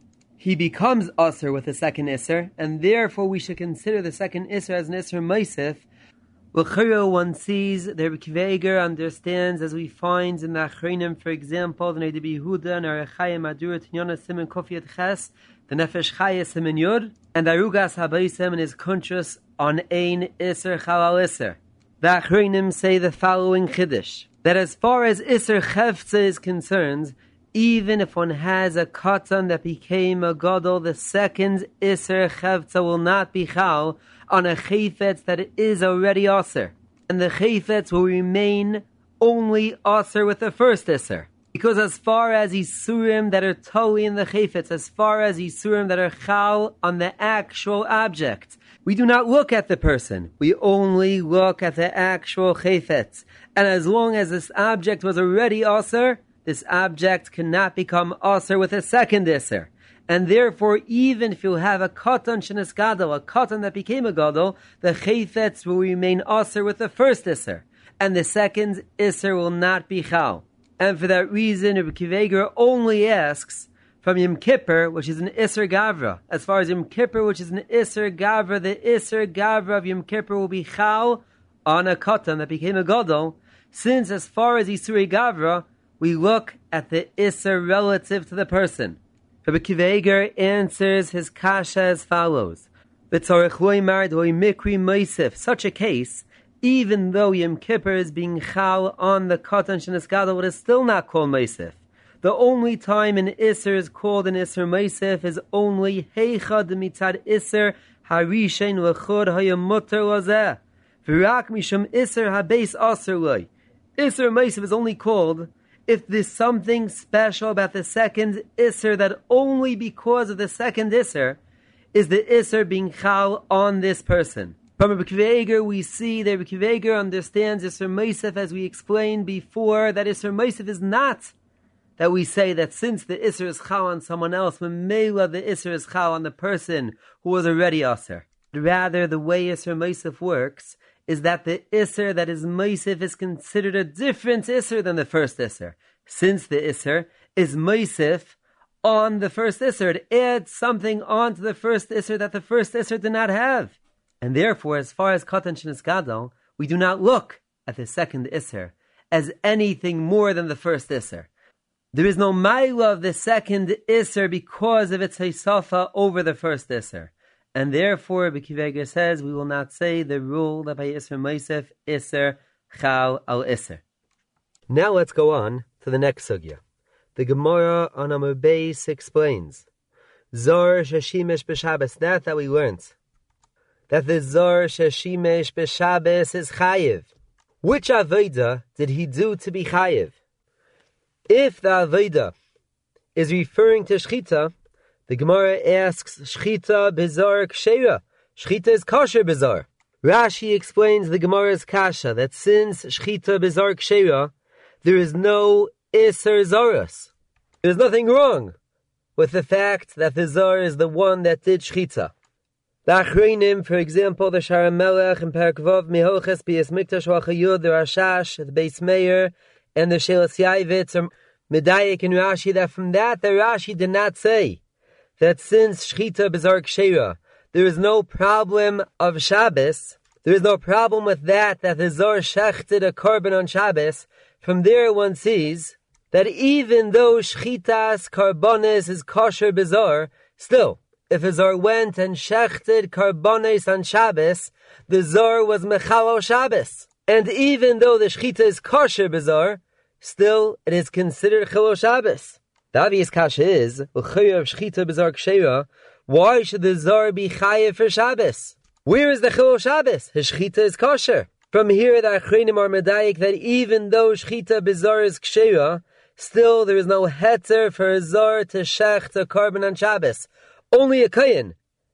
he becomes Asr with the second Isser, and therefore we should consider the second Isser as an Isser Meisif. L'chira, one sees that Rabbi Kiva understands, as we find in the Achronim, for example, the Neder Yehuda and Arechaya Madura Tinyana Simen Kofi Yud Ches, the Nefesh Chaya Simen Yud, and Arugas Habayisem and his Kuntrus on Ein Isser Chalal Isser. The Achronim say the following Chiddush, that as far as Isser Chevtza is concerned, even if one has a katan that became a gadol, the second Isser Chevtza will not be chal on a chayfetz that is already aser, and the chayfetz will remain only aser with the first Isser. Because as far as Isurim that are totally in the chayfetz, as far as Isurim that are chal on the actual object, we do not look at the person. We only look at the actual chayfetz. And as long as this object was already aser, this object cannot become aser with a second Isser. And therefore, even if you have a katan shenis gadol, a katan that became a gadol, the chayfetz will remain aser with the first Isser. And the second Isser will not be chal. And for that reason, Rabbi Kiva only asks from Yom Kippur, which is an Isser Gavra. As far as Yom Kippur, which is an Isser Gavra, the Isser Gavra of Yom Kippur will be chal on a katan that became a gadol, since as far as Isurei Gavra, we look at the Isser relative to the person. Rabbi Akiva Eiger answers his kasha as follows. Such a case, even though Yom Kippur is being chal on the katan shenis gadol, it is still not called meisif. The only time an Isser is called an Isser meisif is only heicha demitzad Isser harishen lechod hayamuter lazeh. V'rak mishum Isser habeis aser loy. Isser meisif is only called if there's something special about the second Isser that only because of the second Isser is the Isser being chal on this person. From Rabbi Akiva Eiger, we see that Rabbi Akiva Eiger understands Isser Meisef, as we explained before, that Isser Meisef is not that we say that since the Isser is chal on someone else, Memela the Isser is chal on the person who was already Aser. Rather, the way Isser Meisef works is that the Isser that is Meisef is considered a different Isser than the first Isser. Since the Isser is Meisef on the first Isser, it adds something onto the first Isser that the first Isser did not have. And therefore, as far as Katan Shenis Gadol, we do not look at the second Isser as anything more than the first Isser. There is no Maila of the second Isser because of its Heisafa over the first Isser. And therefore, Rabbi Akiva Eiger says, we will not say the rule that by Isser Meisef, Isser Chal al Isser. Now let's go on to the next sugya. The Gemara on Amud Beis explains, Zor Sheshimesh B'Shabbos, that we learned, that the Zor Sheshimesh B'Shabbos is Chayiv. Which Avodah did he do to be Chayiv? If the Avodah is referring to Shchita, the Gemara asks, Shchita B'Zar Kshera. Shchita is kosher B'Zar. Rashi explains the Gemara's kasha that since Shchita B'Zar Kshera, there is no Isser Zaras. There's nothing wrong with the fact that the Zar is the one that did Shchita. The Achreinim, for example, the Shara Melech and Perek Vav, Mihoches, B'Yis Mikdash, Wachayud, the Rashash, the Beis Meir, and the Shelas Yaivitz, or Medayik and Rashi, that from that the Rashi did not say that since Shchita B'Zar Kshera, there is no problem of Shabbos, there is no problem with that the Zar shechted a korban on Shabbos. From there one sees that even though Shchitas Karbonis is kosher B'Zar, still, if a Zar went and shechted Karbonis on Shabbos, the Zar was Mechalo Shabbos. And even though the Shchita is kosher B'Zar, still it is considered Chilo Shabbos. The obvious kasha is, L'chayr of Shchita B'Zar Kshera, why should the Zar be Chayev for Shabbos? Where is the Chilo Shabbos? His Shchita is kosher. From here, the Achreinim are medayik that even though Shchita B'Zar is Kshera, still there is no heter for a Zar to shecht a korban on Shabbos. Only a Kohen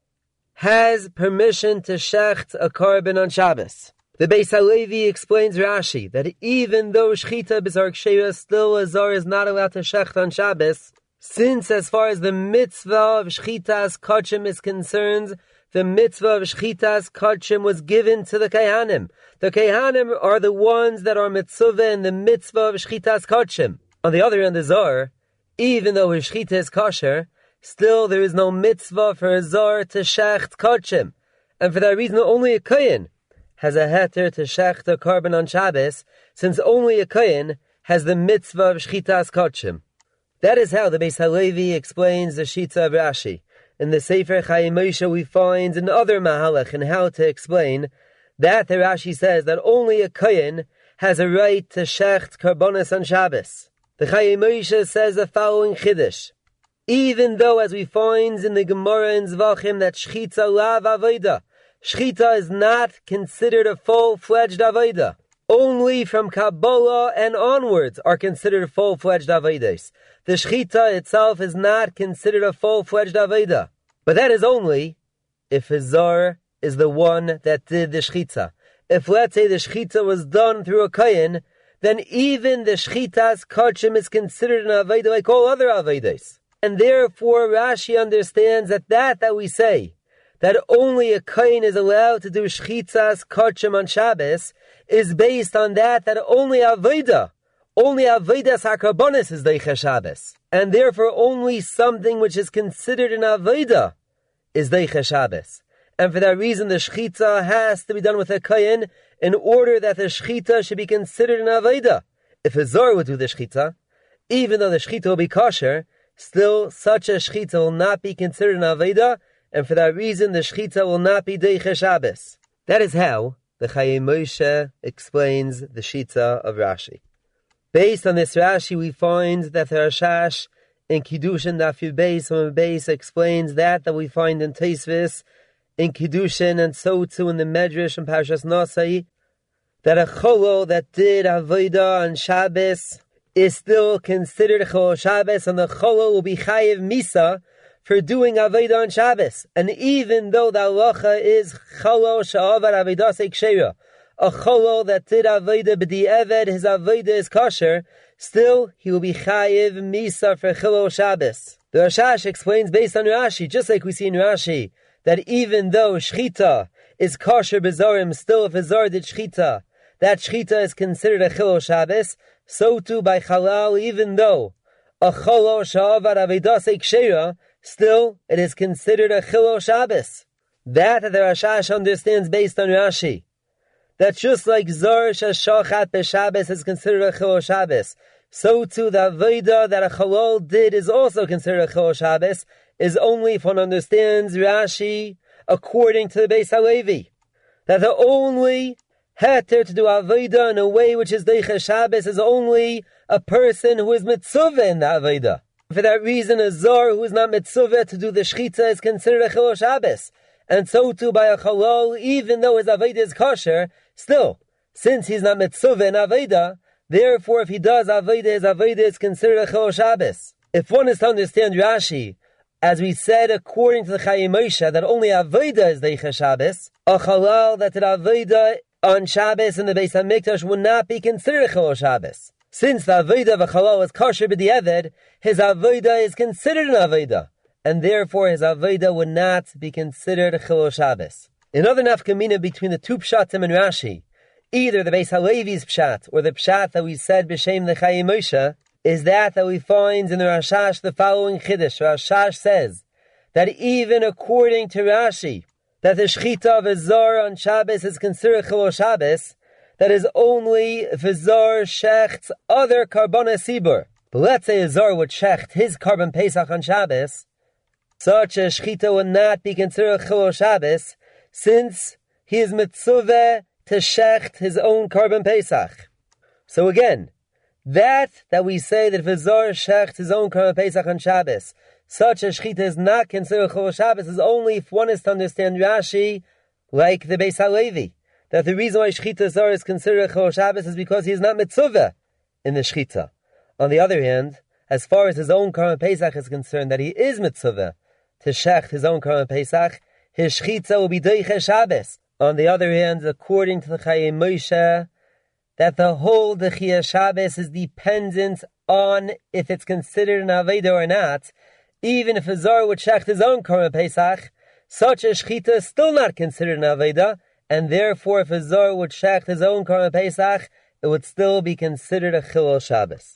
has permission to shecht a korban on Shabbos. The Beis HaLevi explains Rashi that even though Shchita B'Zar Kshera, still a Zar is not allowed to shecht on Shabbos, since as far as the mitzvah of Shchitas Kodshim is concerned, the mitzvah of Shchitas Kodshim was given to the Kehanim. The Kehanim are the ones that are mitzvah in the mitzvah of Shchitas Kodshim. On the other hand, the Zar, even though his Shchita is kosher, still there is no mitzvah for a Zar to shecht Kodshim. And for that reason, only a Kohen has a heter to shecht a korban on Shabbos, since only a Kohen has the mitzvah of Shchitas Kodshim. That is how the Beis HaLevi explains the Shita of Rashi. In the Sefer Chaim Moshe we find another mahalach in how to explain that the Rashi says that only a Kohen has a right to shecht karbonis on Shabbos. The Chaim Moshe says the following chiddush. Even though, as we find in the Gemara in Zvachim, that Shchita lav avoda, Shchita is not considered a full-fledged avoda. Only from Kabbalah and onwards are considered full-fledged avodas. The Shchita itself is not considered a full-fledged avoda. But that is only if a Zar is the one that did the Shchita. If, let's say, the Shchita was done through a Kohen, then even the Shchitas Kodshim is considered an avoda like all other avodas. And therefore Rashi understands that we say, that only a Kohen is allowed to do Shchitas Kodshim on Shabbos, is based on that only Avodah HaKarbonis is Deicha Shabbos. And therefore only something which is considered an Avodah is Deicha Shabbos. and for that reason the shechita has to be done with a kohen in order that the shechita should be considered an avodah. If a zor would do the shechita, even though the shechita will be kosher, still such a shechita will not be considered an avodah, and for that reason the shechita will not be deiche Shabbos. That is how the Chayei Moshe explains the shita of Rashi. Based on this Rashi, we find that the Rashash in Kiddushin Daf Yud Beis explains that we find in Tosfos in Kiddushin, and so too in the Medrash and Parshas Nosai, that a cholol that did avodah on Shabbos is still considered a cholol Shabbos, and the cholol will be chayiv misa for doing avodah on Shabbos. And even though the halacha is cholol she'avar avodah kshera, a cholol that did avodah b'di'eved, his avodah is kosher, still he will be chayiv misa for cholol Shabbos. The Rashash explains based on Rashi, just like we see in Rashi, that even though shchita is kosher b'zorim, still if a zor did shchita, that shchita is considered a chilul Shabbos. So too by halal, even though a cholol she'avar avodah kshera, still it is considered a chilul Shabbos. That the Rashash understands based on Rashi, that just like zor sheshachat b'Shabbos is considered a chilul Shabbos, so too the avodah that a cholol did is also considered a chilul Shabbos, is only if one understands Rashi according to the Beis HaLevi, that the only heter to do avodah in a way which is deiche Shabbos is only a person who is mitzuvah in the avodah. For that reason, a zor who is not mitzuvah to do the shechita is considered a chilul Shabbos. And so too by a cholol, even though his avodah is kosher, still, since he's not mitzuvah in avodah, therefore if he does avodah, his avodah is considered a chilul Shabbos. If one is to understand Rashi, as we said according to the Chayei Moshe, that only avodah is deiche Shabbos, a cholol that did avodah on Shabbos in the Beis HaMikdash would not be considered a chilul Shabbos. Since the avodah of a cholol is kosher b'di'eved, his avodah is considered an avodah, and therefore his avodah would not be considered a chilul Shabbos. Another nafkamina between the two pshatim in Rashi, either the Beis HaLevi's pshat or the pshat that we said b'shem the Chayei Moshe, is that we find in the Rashash the following chiddush. Rashash says that even according to Rashi, that the shechita of a zor on Shabbos is considered chilul Shabbos, that is only if a zor shechts other karbona sibur. But let's say a zor would shecht his carbon pesach on Shabbos, such a shechita would not be considered chilul Shabbos, since he is mitzuveh to shecht his own carbon pesach. So again, that we say that if a zor shecht his own carbon pesach on Shabbos, such a shechita is not considered chilul Shabbos, is only if one is to understand Rashi like the Beis HaLevi, that the reason why shechita zor is considered chilul Shabbos is because he is not mitzuvah in the shechita. On the other hand, as far as his own carbon pesach is concerned, that he is mitzuvah to shecht his own carbon pesach, his shechita will be deiche Shabbos. On the other hand, according to the Chayei Moshe, that the whole dechia Shabbos is dependent on if it's considered an avodah or not. Even if a zor would shecht his own Korban Pesach, such a shechita is still not considered an avodah, and therefore if a zor would shecht his own Korban Pesach, it would still be considered a chilul Shabbos.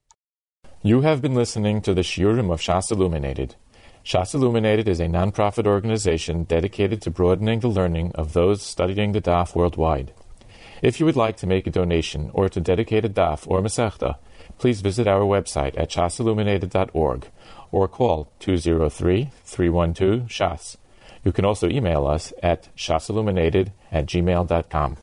You have been listening to the Shiurim of Shas Illuminated. Shas Illuminated is a non-profit organization dedicated to broadening the learning of those studying the Daf worldwide. If you would like to make a donation or to dedicate a Daf or Masechta, please visit our website at shasilluminated.org or call 203-312-SHAS. You can also email us at shasilluminated@gmail.com.